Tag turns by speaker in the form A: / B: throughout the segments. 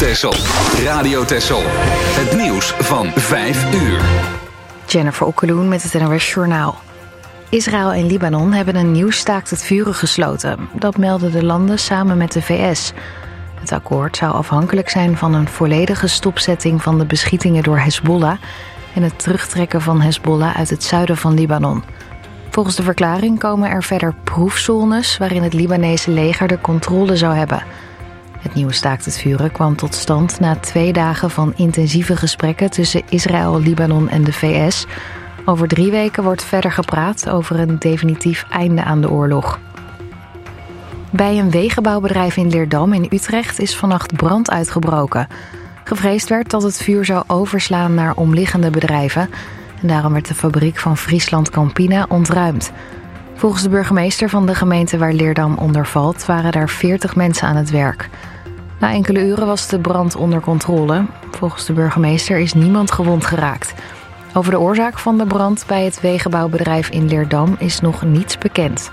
A: Texel. Radio Texel. Het nieuws van 5 uur.
B: Jennifer Okkeloen met het NOS Journaal. Israël en Libanon hebben een nieuw staakt het vuren gesloten. Dat melden de landen samen met de VS. Het akkoord zou afhankelijk zijn van een volledige stopzetting van de beschietingen door Hezbollah en het terugtrekken van Hezbollah uit het zuiden van Libanon. Volgens de verklaring komen er verder proefzones waarin het Libanese leger de controle zou hebben. Het nieuwe staakt het vuren kwam tot stand na 2 dagen van intensieve gesprekken tussen Israël, Libanon en de VS. Over 3 weken wordt verder gepraat over een definitief einde aan de oorlog. Bij een wegenbouwbedrijf in Leerdam in Utrecht is vannacht brand uitgebroken. Gevreesd werd dat het vuur zou overslaan naar omliggende bedrijven. En daarom werd de fabriek van Friesland Campina ontruimd. Volgens de burgemeester van de gemeente waar Leerdam onder valt waren daar 40 mensen aan het werk. Na enkele uren was de brand onder controle. Volgens de burgemeester is niemand gewond geraakt. Over de oorzaak van de brand bij het wegenbouwbedrijf in Leerdam is nog niets bekend.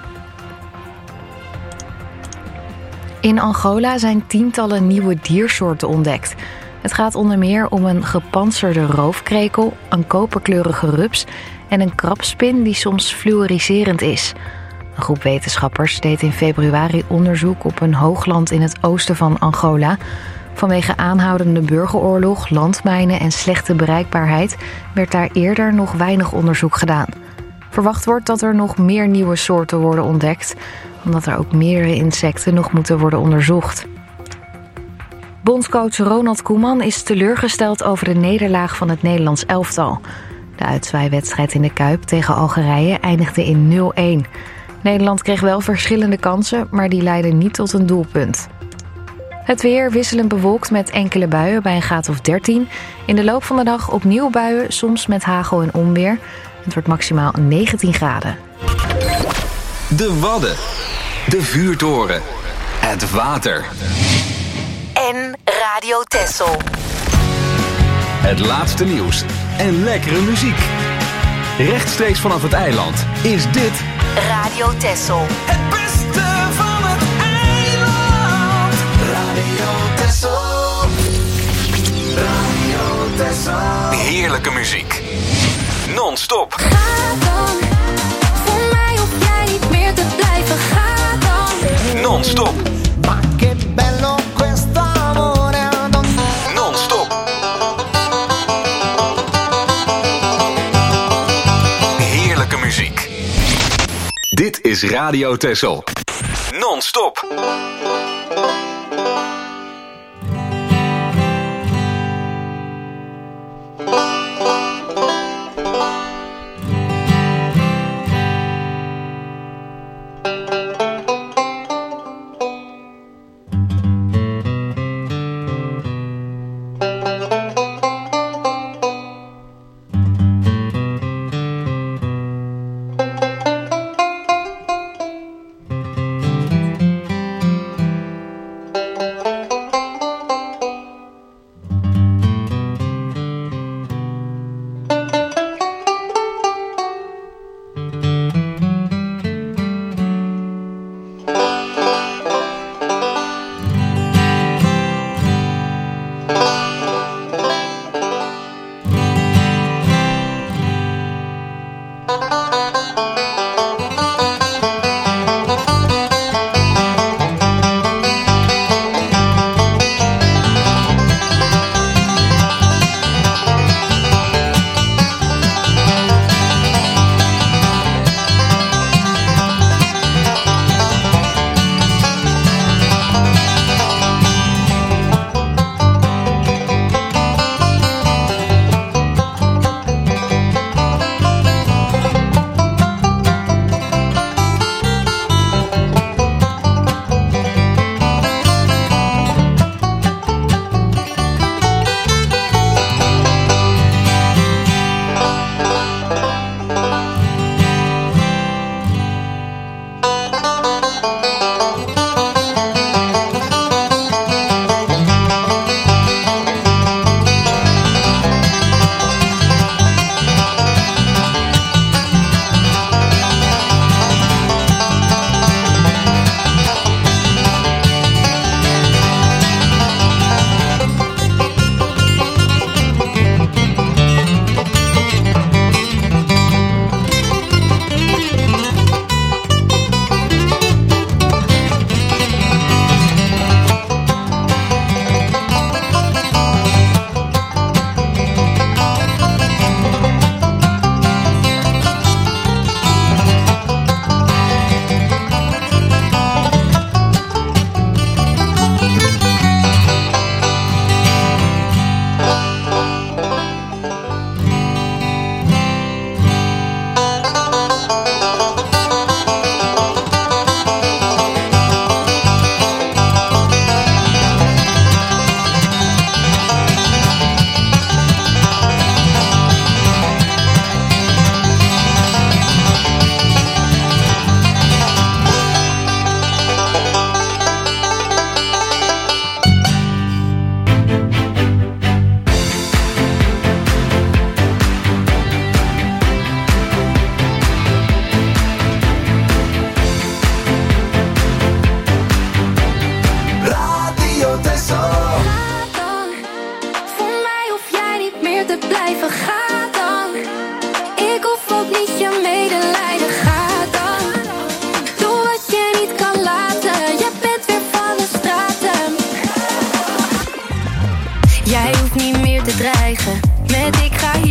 B: In Angola zijn tientallen nieuwe diersoorten ontdekt. Het gaat onder meer om een gepantserde roofkrekel, een koperkleurige rups en een krabspin die soms fluoriserend is. Een groep wetenschappers deed in februari onderzoek op een hoogland in het oosten van Angola. Vanwege aanhoudende burgeroorlog, landmijnen en slechte bereikbaarheid werd daar eerder nog weinig onderzoek gedaan. Verwacht wordt dat er nog meer nieuwe soorten worden ontdekt, omdat er ook meerdere insecten nog moeten worden onderzocht. Bondscoach Ronald Koeman is teleurgesteld over de nederlaag van het Nederlands elftal. De uitzwaaiwedstrijd in de Kuip tegen Algerije eindigde in 0-1. Nederland kreeg wel verschillende kansen, maar die leidden niet tot een doelpunt. Het weer wisselend bewolkt met enkele buien bij een graad of 13. In de loop van de dag opnieuw buien, soms met hagel en onweer. Het wordt maximaal 19 graden.
A: De Wadden. De vuurtoren. Het water.
C: En Radio Texel.
A: Het laatste nieuws en lekkere muziek. Rechtstreeks vanaf het eiland is dit
C: Radio Texel.
D: Het beste van het eiland. Radio Texel. Radio Texel.
A: heerlijke muziek. Non-stop.
E: Ga dan, voor mij hoef jij niet meer te blijven. Ga dan.
A: Non-stop.
D: Ma che bello questo amore.
A: Non-stop. Heerlijke muziek. Dit is Radio Texel. Non-stop.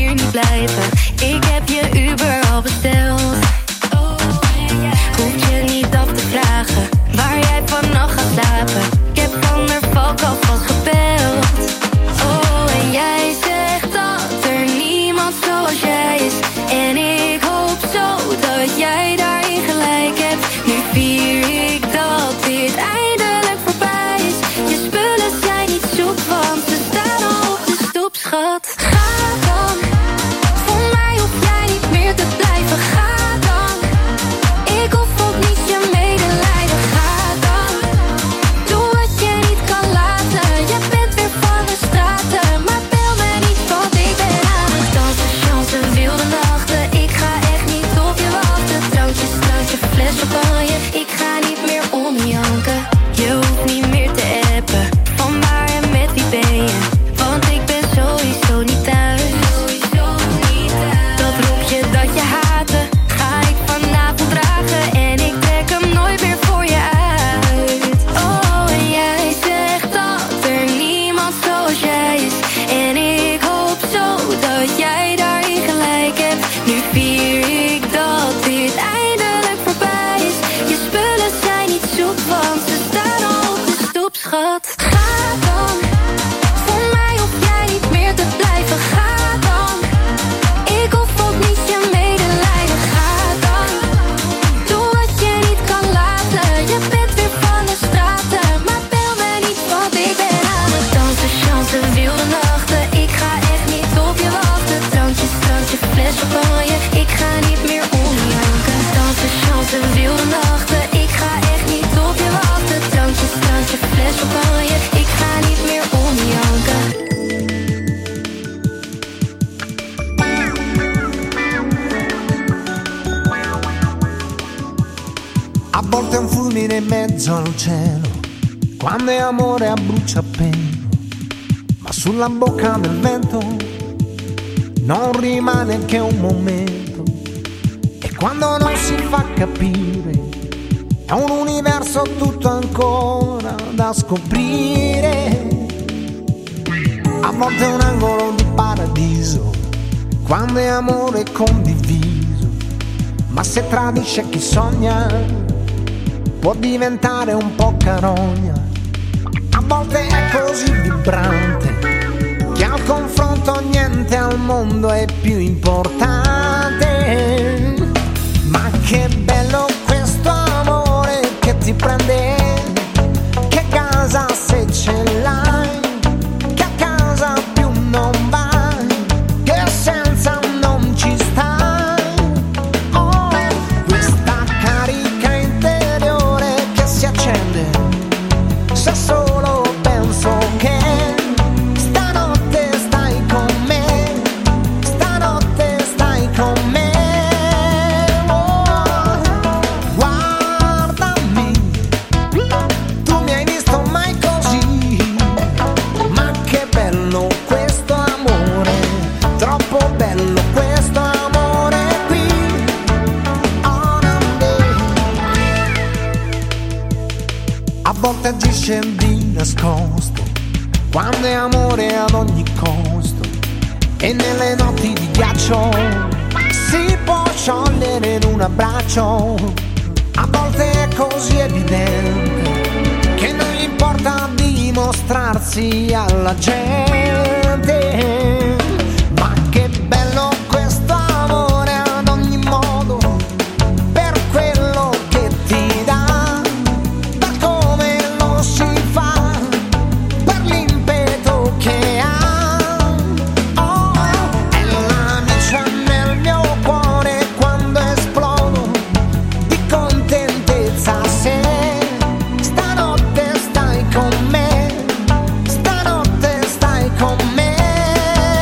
E: hier niet blijven. Ik heb je Uber al besteld. Hoef je niet af te vragen waar jij vannacht gaat slapen. Ik heb Van der Valk alvast gebeld. Oh, en jij zegt dat er niemand zoals jij is. En ik hoop zo dat jij daarin gelijk hebt. Nu vier ik dat dit eindelijk voorbij is. Je spullen zijn niet zoek, want ze staan al op de stoep, schat. Ga dan, voor mij hoef jij niet meer te blijven. Ga dan, ik hoef ook niet je medelijden. Ga dan, doe wat je niet kan laten. Je bent weer van de straten, maar bel me niet, want ik ben aan het dansen, chansen, wilde nachten. Ik ga echt niet op je wachten. Drankjes, drankje, fles champagne. Ik ga niet meer om janken. Je hoeft niet meer te appen. Van waar en met wie ben je? Want ik ben sowieso niet thuis. Dat rokje dat je haatte, ga ik vanavond dragen. En ik trek hem nooit meer voor je uit. Oh, en jij zegt dat er niemand zoals jij is. En ik hoop zo dat jij daarin gelijk hebt. Nu vier ik dat dit eindelijk voorbij is. Je spullen zijn niet zoek, want ze staan al op de stoep, schat. Ga dan, voor mij hoef jij niet meer te blijven. Ga dan, ik hoef ook niet je medelijden. Ga dan, doe wat je niet kan laten. Je bent weer van de straten, maar bel me niet, want ik ben aan het dansen, chansen, wilde nachten. Ik ga echt niet op je wachten. Drankjes, drankje, fles champagne. Ik ga niet meer om janken. Dansen, chansen, wilde nachten. Ik ga echt niet op je wachten. Drankjes, drankje, fles champagne. Ik ga niet meer om janken.
D: A volte è un fulmine in mezzo al cielo, quando è amore a bruciapelo, ma sulla bocca del vento non rimane che un momento. E quando non si fa capire, è un universo tutto ancora da scoprire. A volte è un angolo di paradiso, quando è amore condiviso, ma se tradisce chi sogna può diventare un po' carogna. A volte è così vibrante che al confronto niente al mondo è più importante. Ma che bello questo amore che ti prende, che casa se ce l'hai, che a casa più non vai, che senza non ci stai. Oh, questa carica interiore che si accende se solo penso che stanotte stai con me, stanotte stai con me. Oh, guardami, tu mi hai visto mai così, ma che bello questo amore, troppo bello questo amore qui. Oh, a volte agisce di nascosto, quando è amore ad ogni costo, e nelle notti di ghiaccio si può sciogliere in un abbraccio. A volte è così evidente che non gli importa dimostrarsi alla gente. Ma che bello questo amore ad ogni modo, per quello che ti dà, per come lo si fa, per l'impeto che ha. Oh, è la miccia nel mio cuore quando esplodo di contentezza. Se stanotte stai con me, stanotte stai con me.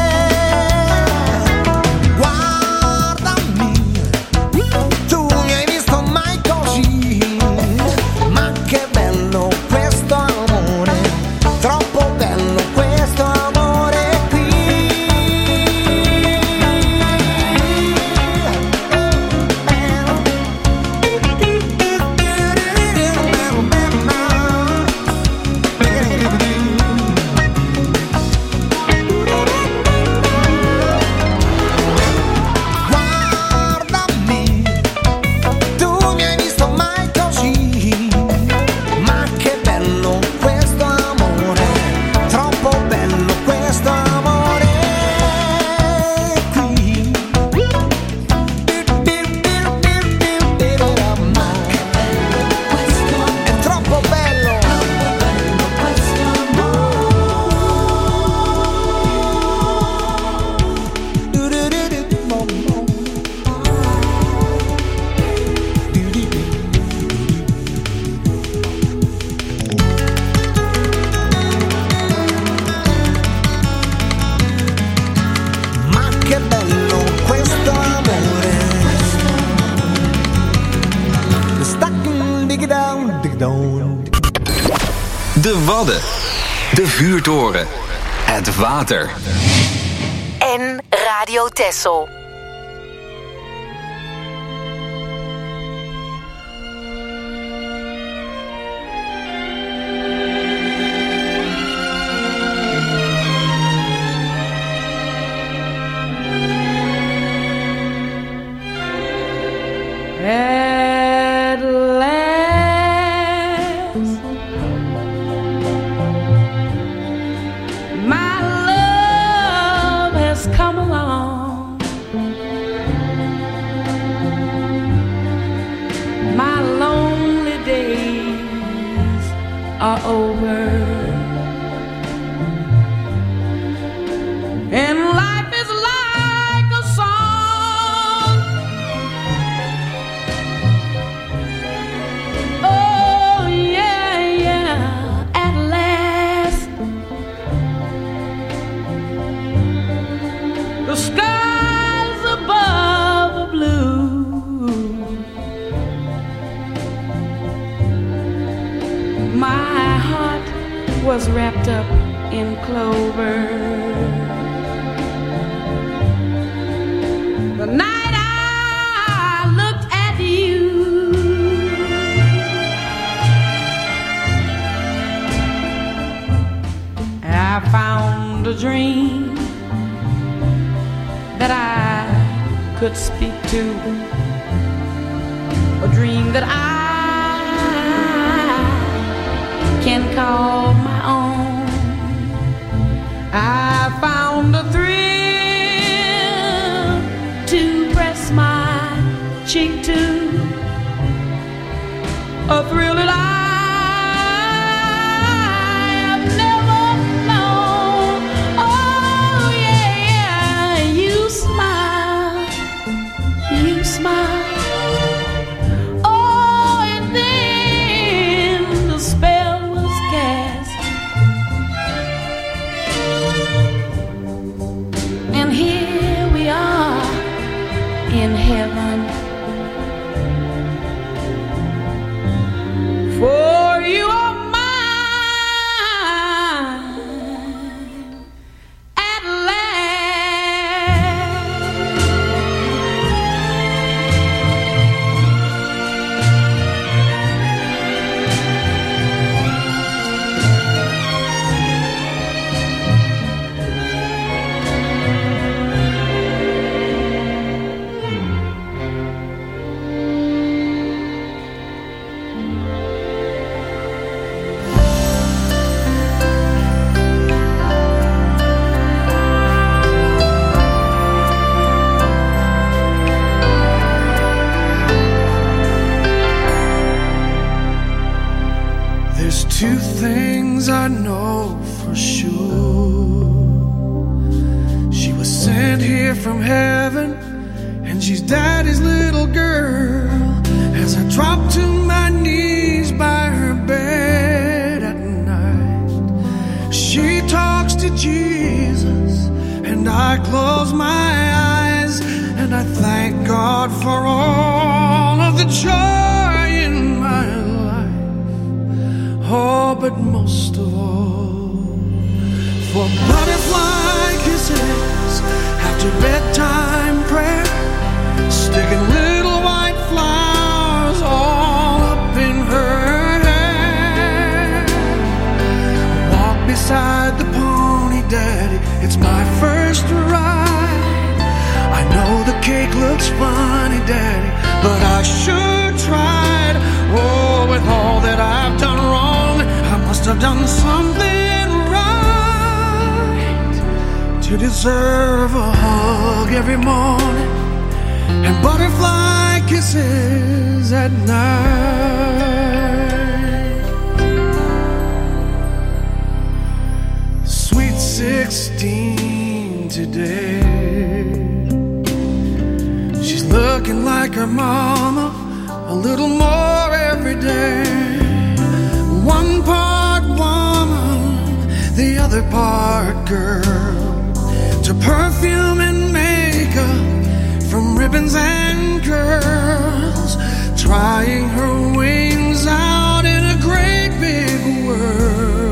A: De Wadden. De vuurtoren. Het water.
C: En Radio Texel.
F: At last, my love has come along. My lonely days are over, and life is like a song. Oh yeah, yeah, at last the skies above are blue. My heart was wrapped up in clover. The night I looked at you, I found a dream that I could speak to, a dream that I can call my own. I found a thrill to press my cheek to, a thrill that I have never known. Oh yeah, yeah, you smile, you smile. Oh, and then the spell was cast, and here we are in heaven. For you are mine at
G: There's two things I know for sure. She was sent here from heaven, and she's Daddy's little girl. As I drop to my knees by her bed at night, she talks to Jesus, and I close my eyes, and I thank God for all of the joy in my life. Oh, but most of all, for butterfly kisses after bedtime prayer, sticking little white flowers all up in her hair. Walk beside the pony, Daddy, it's my first ride. I know the cake looks funny, Daddy, but I sure tried. Oh, with all that I've done wrong, I must have done something right to deserve a hug every morning and butterfly kisses at night. Sweet 16 today, she's looking like her mama a little more every day. One part woman, the other part girl. To perfume and makeup, from ribbons and curls, trying her wings out in a great big world.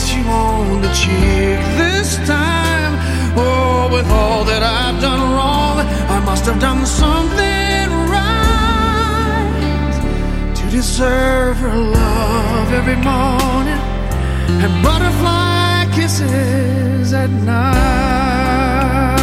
G: kiss you on the cheek this time. Oh, with all that I've done wrong, I must have done something right to deserve her love every morning and butterfly kisses at night.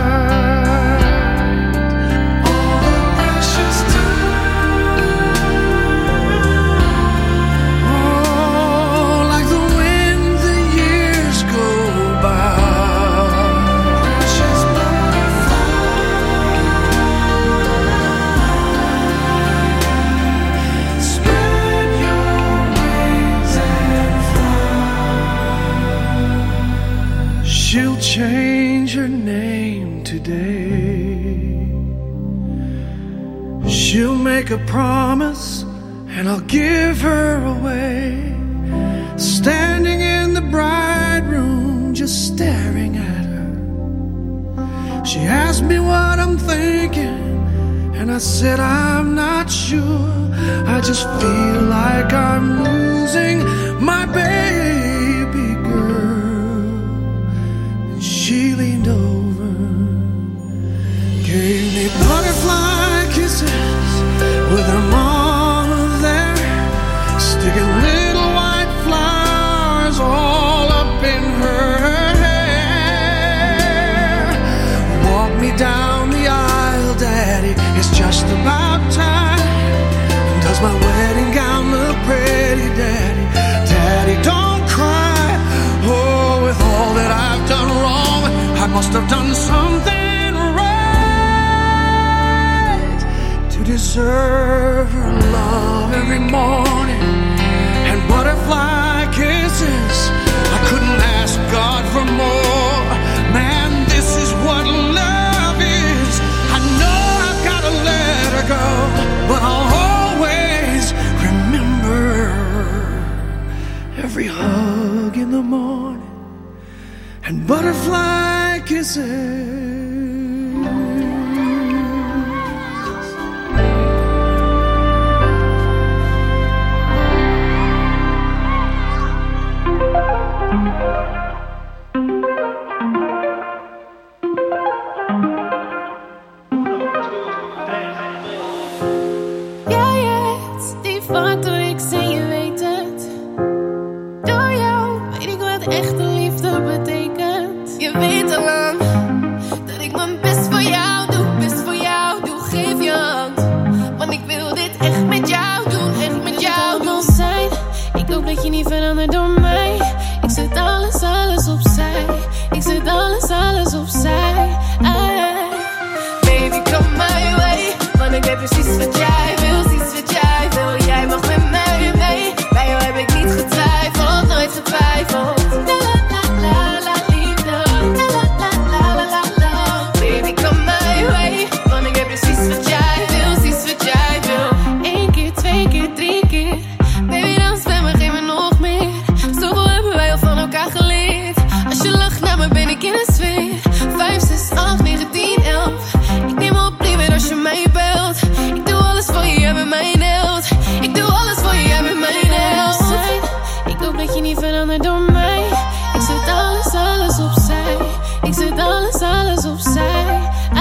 G: She'll change her name today. She'll make a promise and I'll give her away. Standing in the bride room, just staring at her. She asked me what I'm thinking, and I said I'm not sure. I just feel like I'm losing my baby girl. She leaned over, gave me butterfly kisses with her mama there, sticking little white flowers all up in her hair. Walk me down the aisle, Daddy, it's just about time. Does my wedding gown look pretty, Daddy? Daddy, don't cry. Oh, with all that I've done wrong, I must have done something right to deserve her love every morning and butterfly kisses. I couldn't ask God for more. Man, this is what love is. I know I've got to let her go, but I'll always remember every hug in the morning and butterfly kisses.
E: Jij hebt die foto, ik zie je weet het. Door jou weet ik wat echte liefde betekent. Je weet al lang dat ik mijn best voor jou doe, geef je hand. Want ik wil dit echt met jou doen, echt met jou doen zijn. Ik hoop dat je niet verandert door mij. Ik zet alles opzij. Ik zet alles opzij. Baby, come my way. Want ik weet precies wat jij wil, Jij mag met mij mee. Bij jou heb ik niet getwijfeld, nooit getwijfeld. La la la la liefde. La la la. Baby, come my way. Want ik weet precies wat jij wil, Eén keer, 2 keer, 3 keer. Baby, dan spel me, geef me nog meer. Zoveel hebben wij al van elkaar geleerd. Als je lacht naar me, ben ik in een sfeer. 5, 6, 8, 9, 10, 11. Ik neem op liever als je mij belt. Ik doe alles voor je, jij bent mijn held. Ik doe alles voor je, jij bent mijn held. Ik hoop dat je niet verandert door mij. Ik zet alles opzij. Ik zet alles opzij.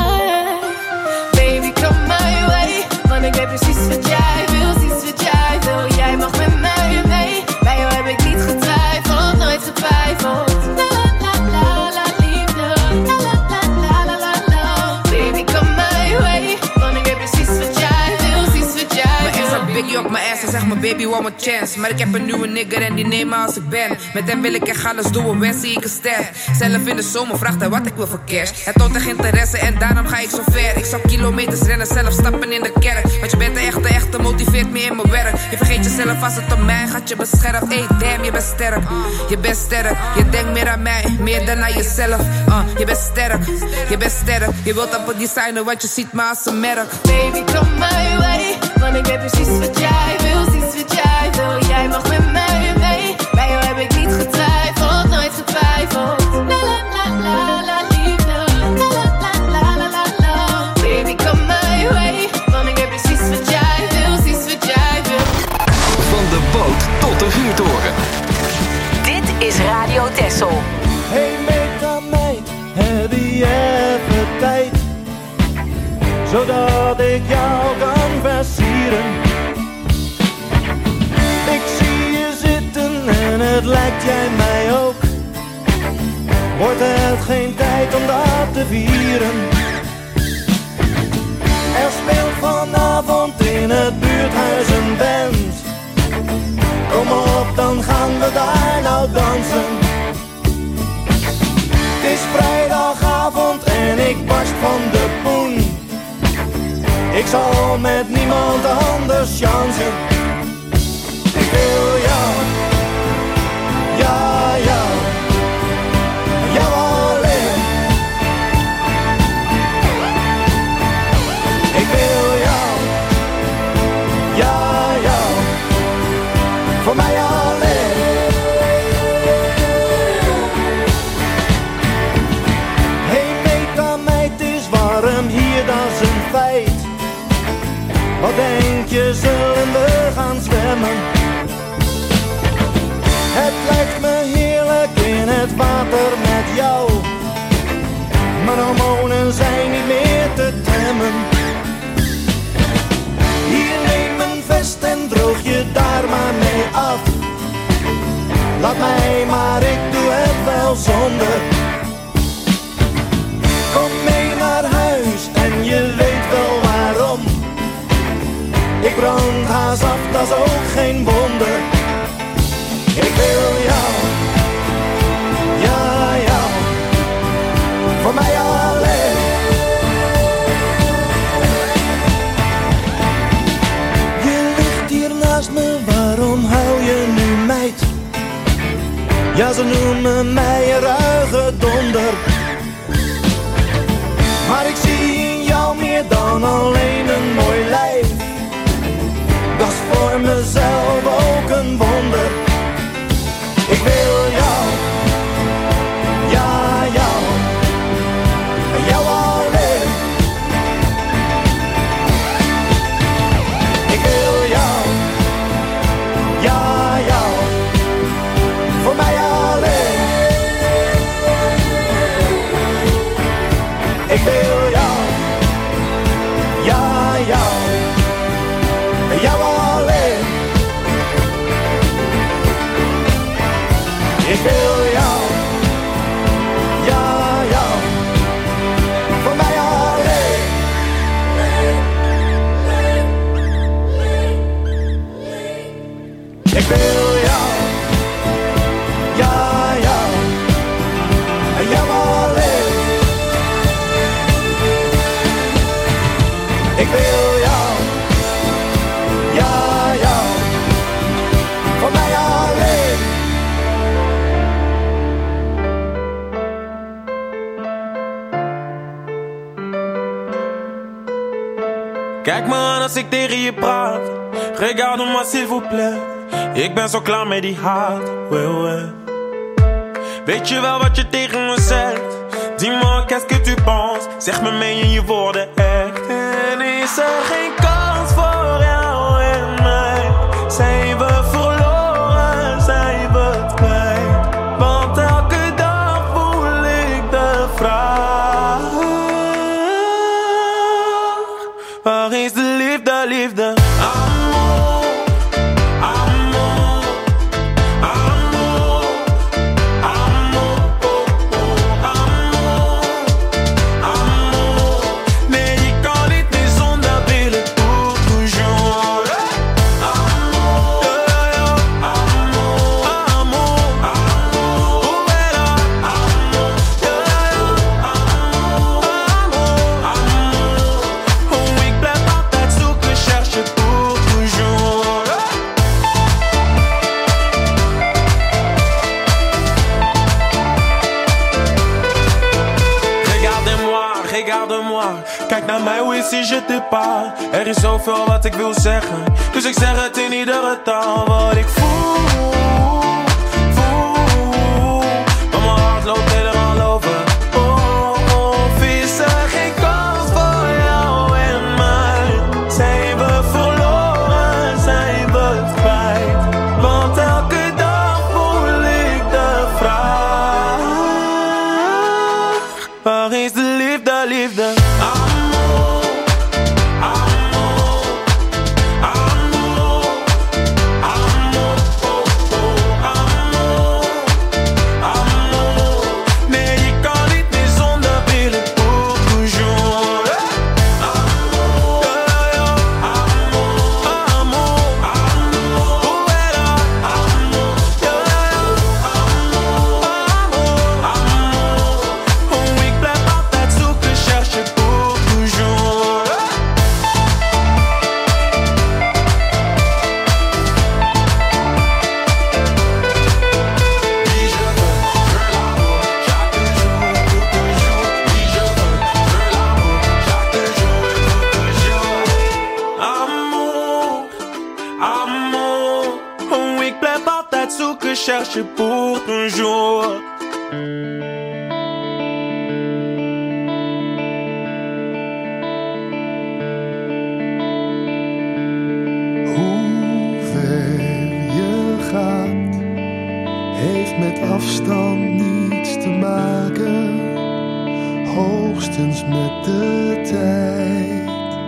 E: Baby, come my way. Want ik weet precies wat jij wil, Jij mag met mij mee. Bij jou heb ik niet getwijfeld, nooit getwijfeld. La la la liefde. La la. Baby, come my way. Want ik weet precies wat jij wil, Mijn ex had Biggie op mijn ass en zegt mijn baby one more chance. Maar ik heb een nieuwe nigger en die neemt me als ik ben. Met hem wil ik echt alles doen, wens zie ik een ster. Zelf in de zomer vraagt hij wat ik wil voor cash. Hij toont echt interesse en daarom ga ik zo ver. Ik zou kilometers rennen, zelf stappen in de kerk. Want je bent de echte, motiveert me in mijn werk. Je vergeet jezelf als het om mij gaat, je beschermt. Hey damn, je bent sterk, je denkt meer aan mij, meer dan aan jezelf. Je bent sterk, je wilt op het designen, want je ziet me als een merk. Baby, come my way, want ik weet precies wat jij wil, Jij mag met mij mee, bij jou heb ik niet getwijfeld, nooit getwijfeld. La la liefde. La. Baby, come my way, want ik weet precies wat jij wil,
A: Van de boot tot de vuurtoren.
C: Dit is Texel.
H: Hey meid, heb je even tijd? Zodat ik jou kan versieren. Ik zie je zitten en het lijkt jij mij ook. Wordt het geen tijd om dat te vieren? Er speelt vanavond in het buurthuis een band. Kom op, dan gaan we daar nou dansen. Het is vrijdagavond en ik barst van de poen. Ik zal met niemand anders chansen. Ik wil jou, ja, jou, jou alleen. Ik wil jou, ja, jou, voor mij alleen. Hey meid, het is warm hier, dat is een feit. Wat denk je, zullen we gaan zwemmen? Het lijkt me heerlijk in het water met jou. Mijn hormonen zijn niet meer te temmen. Hier, neem een vest en droog je daar maar mee af. Laat mij maar, ik doe het wel zonder. Kom mee naar huis en je weet wel waarom. Ik brand haast af, dat is ook geen wonder. Ik wil jou, ja, jou, voor mij alleen. Je ligt hier naast me, waarom huil je nu meid? Ja, ze noemen mij een ruige donder. Maar ik zie in jou meer dan alleen een mooi lijf. Dat is voor mezelf ook een wonder. Ik wil jou, ja, jou, jou alleen. Ik wil jou, ja, jou, voor mij alleen. Ik wil jou, ja, jou, jou alleen. Ik wil jou, ja, jou, voor mij alleen. Ik wil jou, ja, jou, jou alleen. Ik wil jou, ja, jou, voor mij alleen.
I: Kijk me aan als ik tegen je praat. Regarde-moi s'il vous plaît. Ik ben zo klaar met die haat. Weet je wel wat je tegen me zegt? Dis-moi qu'est-ce que tu penses? Zeg me, meen je woorden echt? En is er geen kans voor jou en mij? Zijn we verloren, zijn we het kwijt? Want elke dag voel ik de vraag: waar is de liefde, liefde? Amor, amor, amor, amor, oh, oh, amor, amor. Nee, je kan niet meer zonder willen, pour toujours. Amor, amor, amor, amor. Hoe ben je? Amor, amor, amor. Hoe ik blijf altijd zoeken, cherche pour toujours. Regarde-moi, regarde-moi. Kijk naar mij, hoe is je te pas? Er is zoveel wat ik wil zeggen, dus ik zeg het in iedere taal. Wat ik voel, voel. Maar mijn hart loopt helemaal over. Oh, oh, is er geen kans voor jou en mij? Zijn we verloren, zijn we het kwijt? Want elke dag voel ik de vraag: ou que chercher pour toujours.
J: Heeft met afstand niets te maken, hoogstens met de tijd.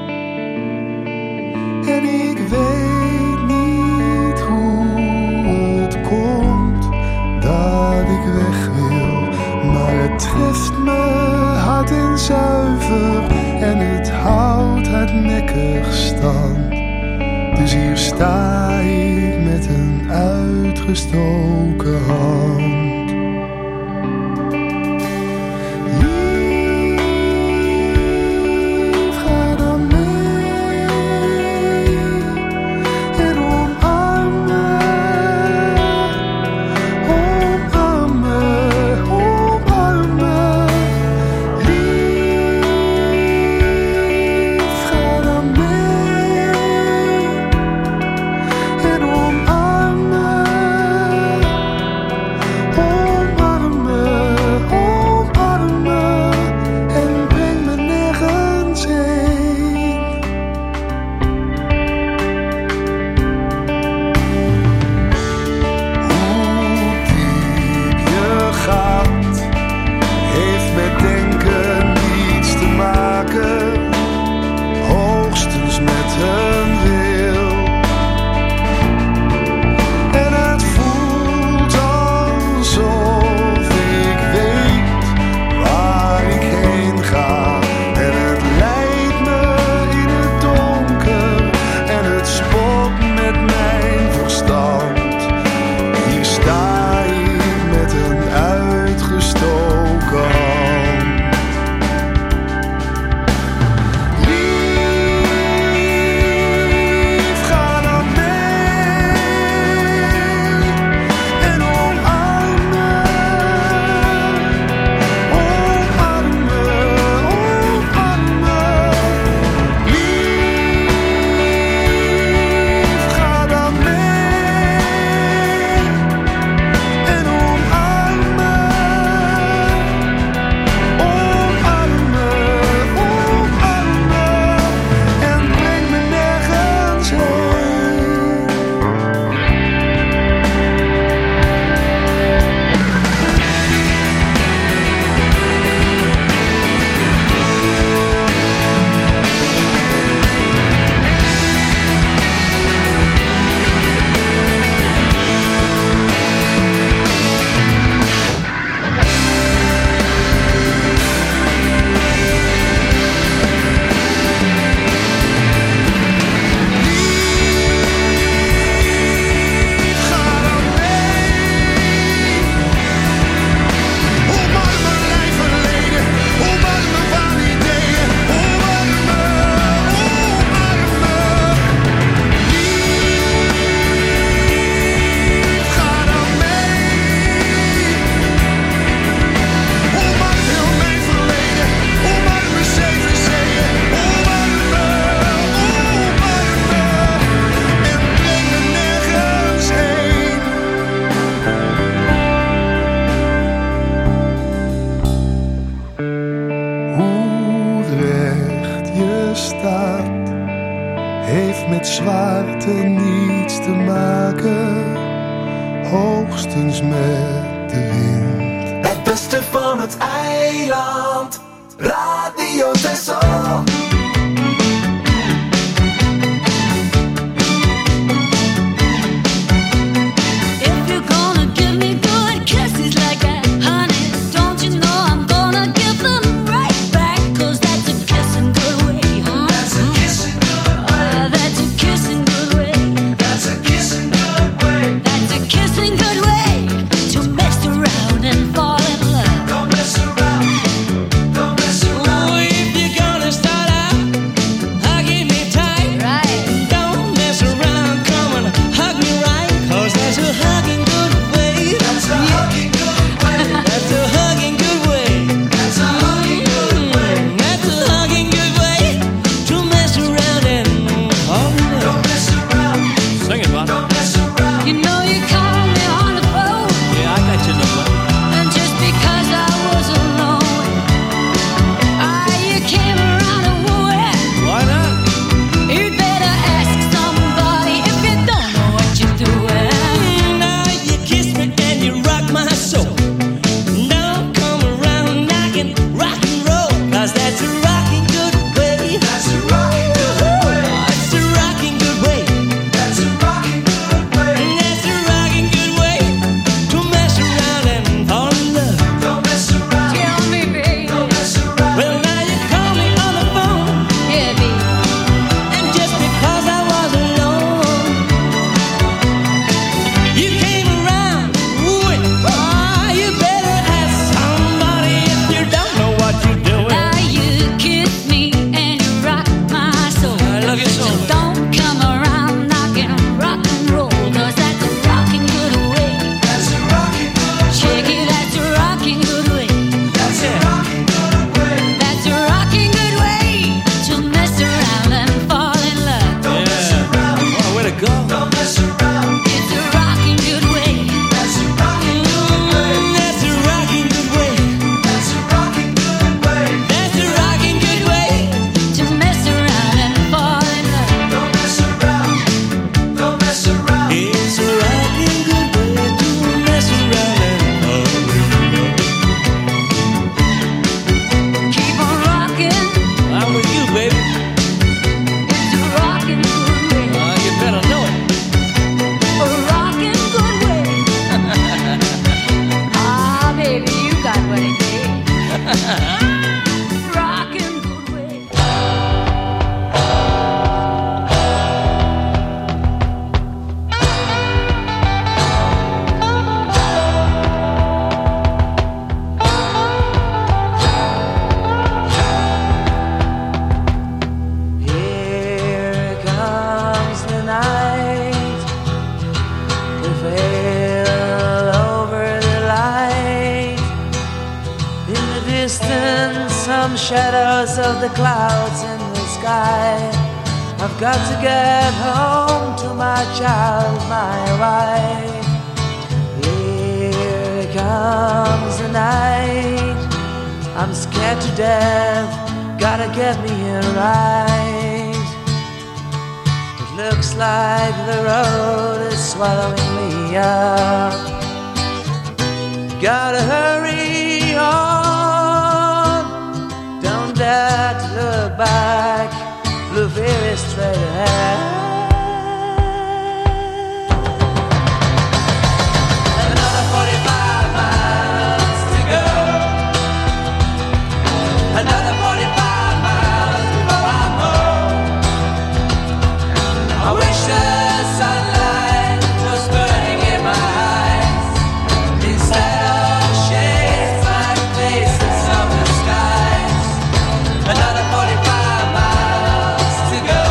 J: En ik weet niet hoe het komt dat ik weg wil, maar het treft me hard en zuiver en het houdt hardnekkig stand. Dus hier sta ik met een uitgestoken hand. Lief, ga dan mee en omarm me, omarm me, omarm me. Lief, ga dan mee en omarm me. met zwaarte niets te maken, hoogstens met de wind.
K: Het beste van het eiland, Radio Texel.
L: Start out shadows of the clouds in the sky. I've got to get home to my child, my wife. Here comes the night. I'm scared to death. Gotta get me here right. It looks like the road is swallowing me up. Gotta hurry on. Don't dare to look back. Blue veil is straight ahead. Another 45 miles to go. Another 45 miles before I'm home. I wish the sunlight was burning in my eyes instead of shades like faces of the skies. Another 45 miles to go.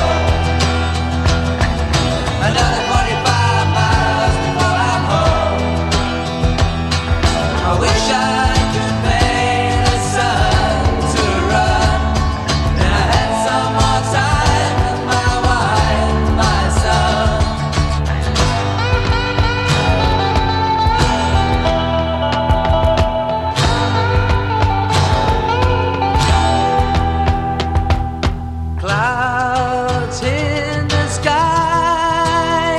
L: Another 45 miles before I'm home. I wish I could pay the sun to run, and I had some more time with my wife, my son. Clouds in the sky,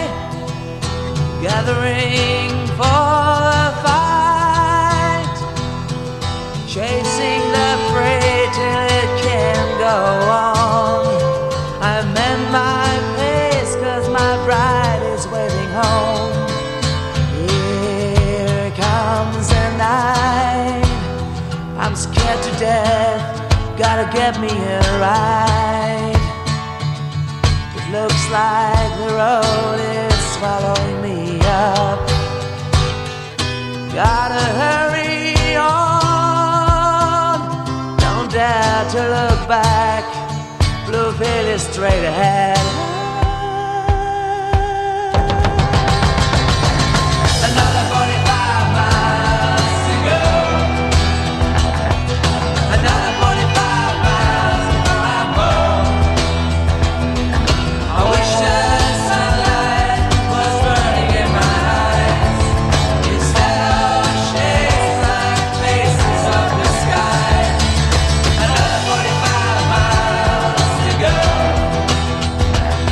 L: gathering for a fight, chasing the freight till it can't go on. I mend my pace 'cause my bride is waiting home. Here comes the night. I'm scared to death. Gotta get me here right. It looks like the road is swallowing me up. Gotta hurry on. Don't dare to look back. Blue veil is straight ahead. Another 45 miles to go. Another 45 miles before I'm home. I wish the sunlight was burning in my eyes instead of shades like faces of the sky. Another 45 miles to go.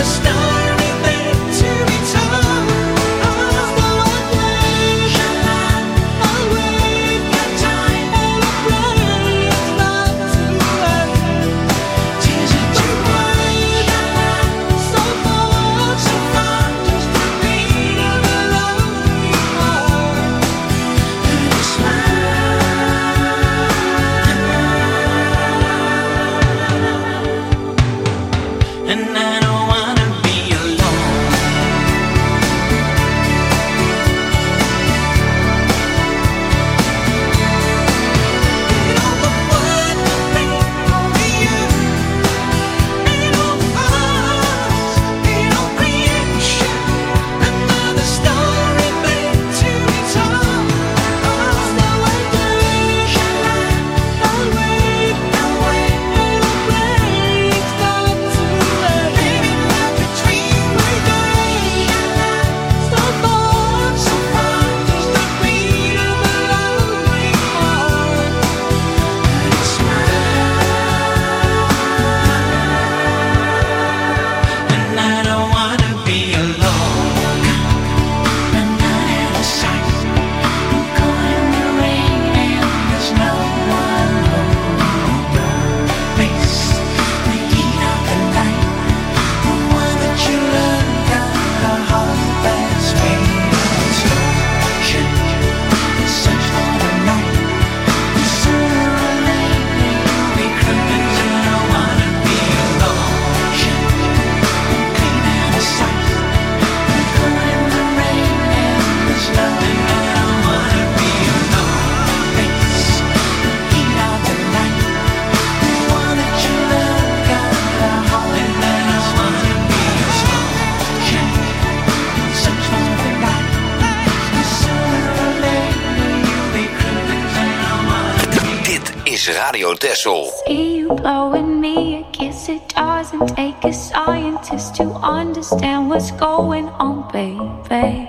M: Radio Texel.
E: See you blowing me a kiss. It doesn't take a scientist to understand what's going on, baby.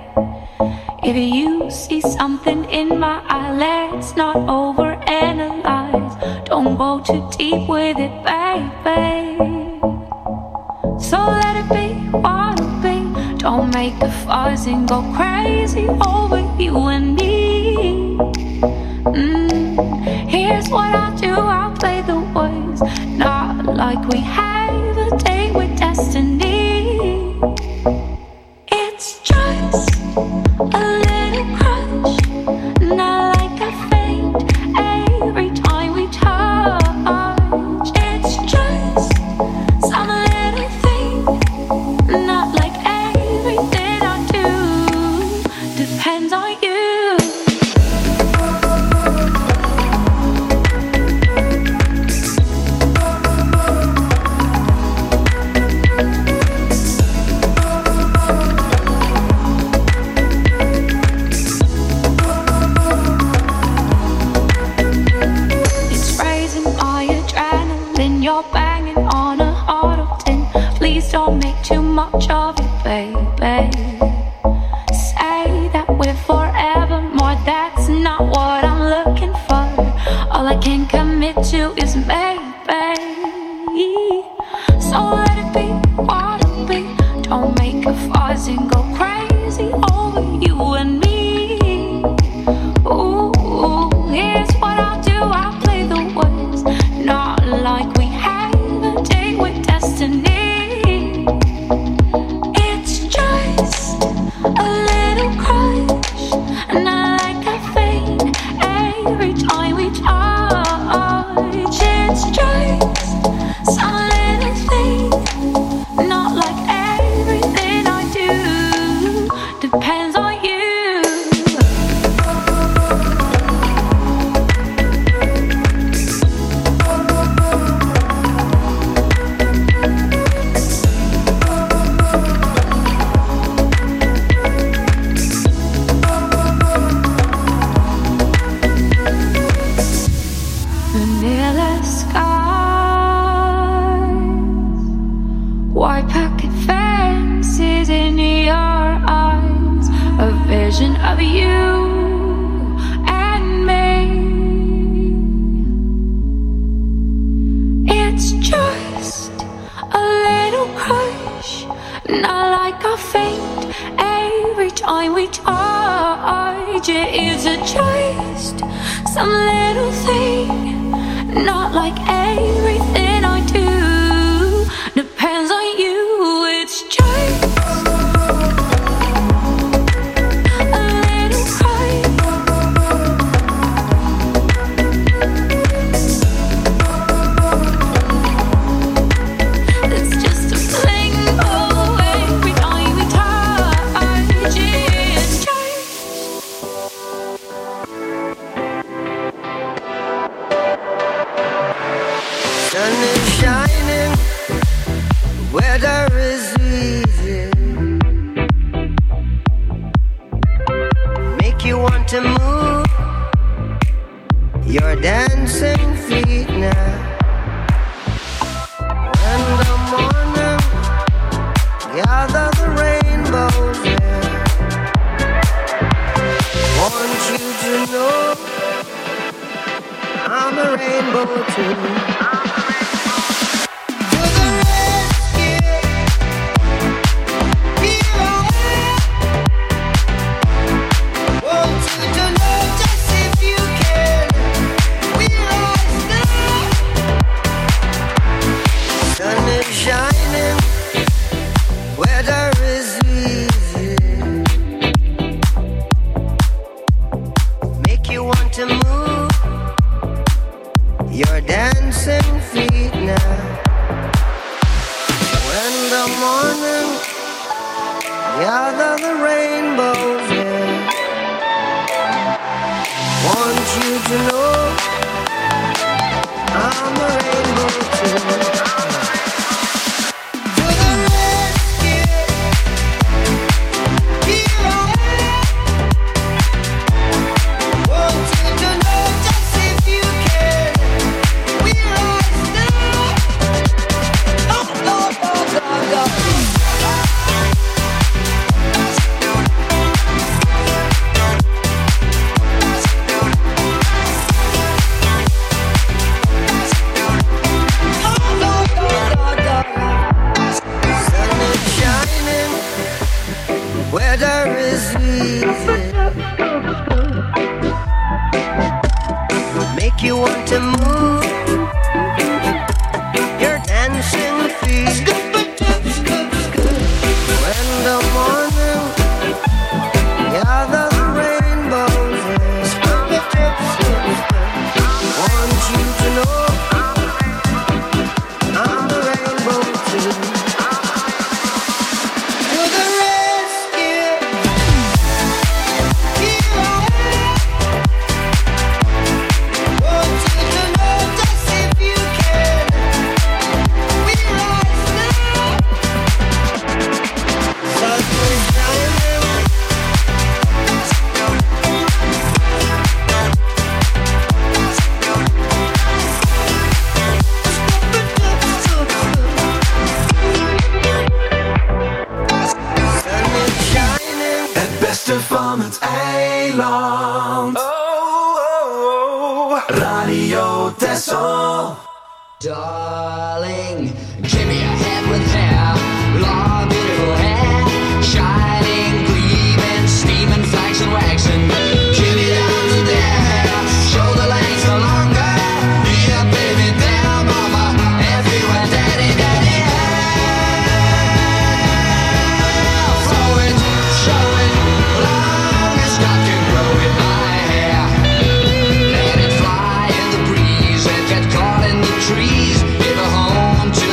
E: If you see something in my eye, let's not overanalyze. Don't go too deep with it, baby. So let it be what it be. Don't make a fuss and go crazy over you and me. Here's what I'll do, I'll play the words, not like we have a date with destiny. It's just a little crush, not like a faint every time we touch. It's just some little thing, not like everything I do depends on you. Don't make too much of it, baby. Say that we're forevermore, that's not what I'm looking for. All I can commit to is maybe. So let it be what it be. Don't make a fuss and go crazy over you and me. Ooh, here's what I'll do, I'll play the words, not like we have a date with destiny. A little crush, not like a faint every time we touch. It's just some little thing, not like everything I do depends on you. Of you and me. It's just a little crush, not like I faint every time we touch. Is it just some little thing? Not like everything I do depends on you. It's just a little fight. It's just a fling every time we touch. It's just
M: sun is shining, weather is easy. Make you want to move your dancing feet now. In the morning, gather the rainbows there. Want you to know I'm a rainbow too. Shining, weather is easy. Make you want to move your dancing feet now. When the morning gather the rainbows in. Want you to know I'm a rainbow too. Weather is easy. Make you want to move your dancing feet. When the morning gather the rainbows in. Want you to know I'm a rainbow too.
K: Van het eiland. Radio Texel.
N: Darling, give me a hand with hair. Long, beautiful hair. Shining, gleaming, steaming, flaxen, waxing. Give me down to there. Shoulder length no longer. Yeah, baby, there, mama. Everywhere, daddy, daddy, hair. Throw it, show it. Long as God can grow in my hair. Let it fly in the breeze and get caught in the trees. Give a home to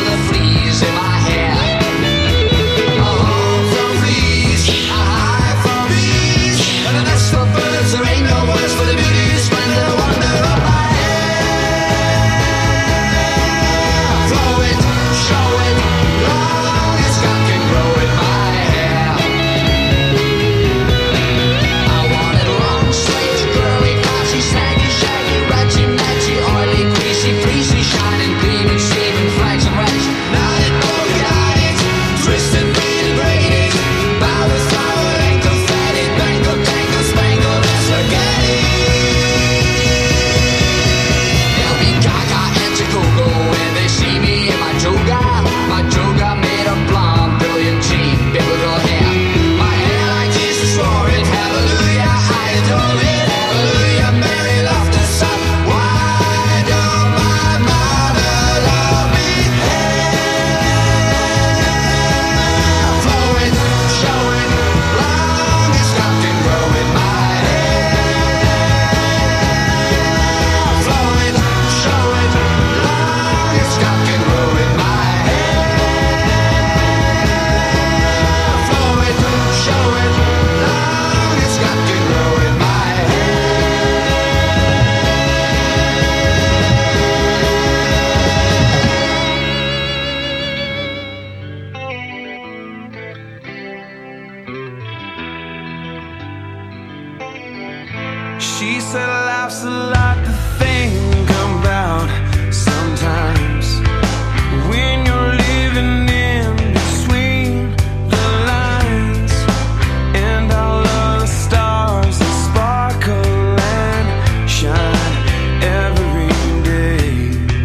I: She said life's a lot to think about sometimes when you're living in between the lines, and all of the stars that sparkle and shine every day.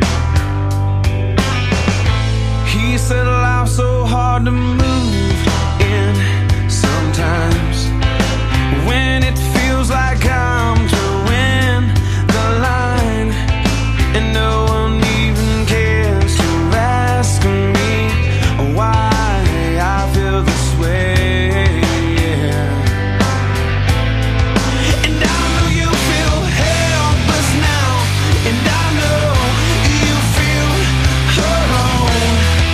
I: He said life's so hard to move in sometimes when it feels like I'm towing the line, and no one even cares to ask me why I feel this way. And I know you feel helpless now, and I know you feel alone.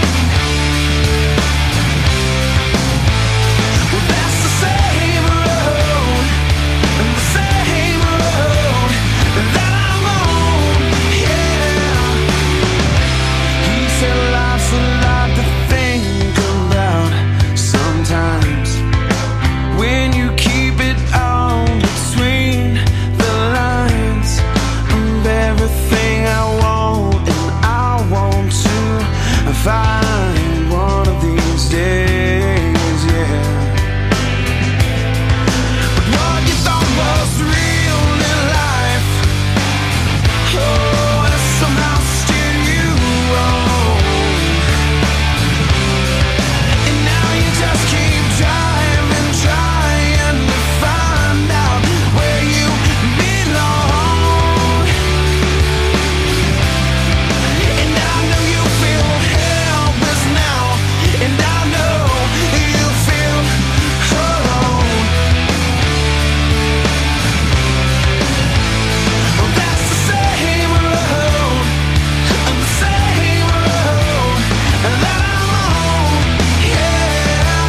I: Well, that's the same road, the same road that I'm on, yeah. He said life's a lot to think about sometimes when you keep it all between the lines of everything I want, and I want to find one of these days, yeah. But what you thought was real in life, oh, it somehow steered you wrong. And now you just keep driving, trying to find out where you belong. And I know you feel helpless now, and I know you feel alone. Well, that's the same road, the same road that I'm on, yeah,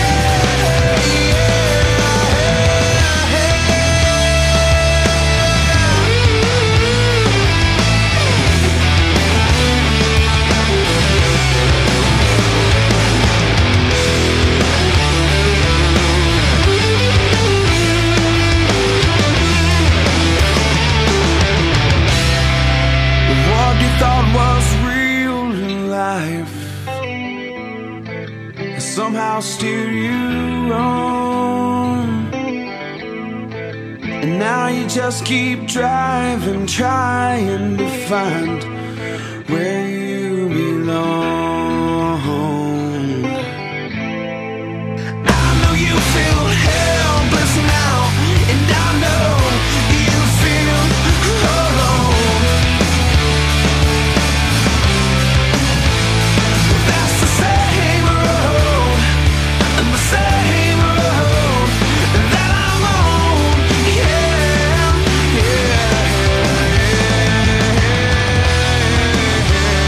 I: what you thought was real in life somehow steered you wrong. And now you just keep driving, trying to find where you belong. I know you feel helpless now, and I know you feel alone. That's the same road, the same road that I'm on, yeah, yeah, yeah.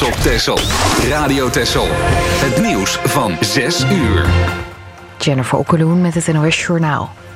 A: op Texel. Radio Texel. Het nieuws van 6 uur.
B: Jennifer Okkeloen met het NOS Journaal.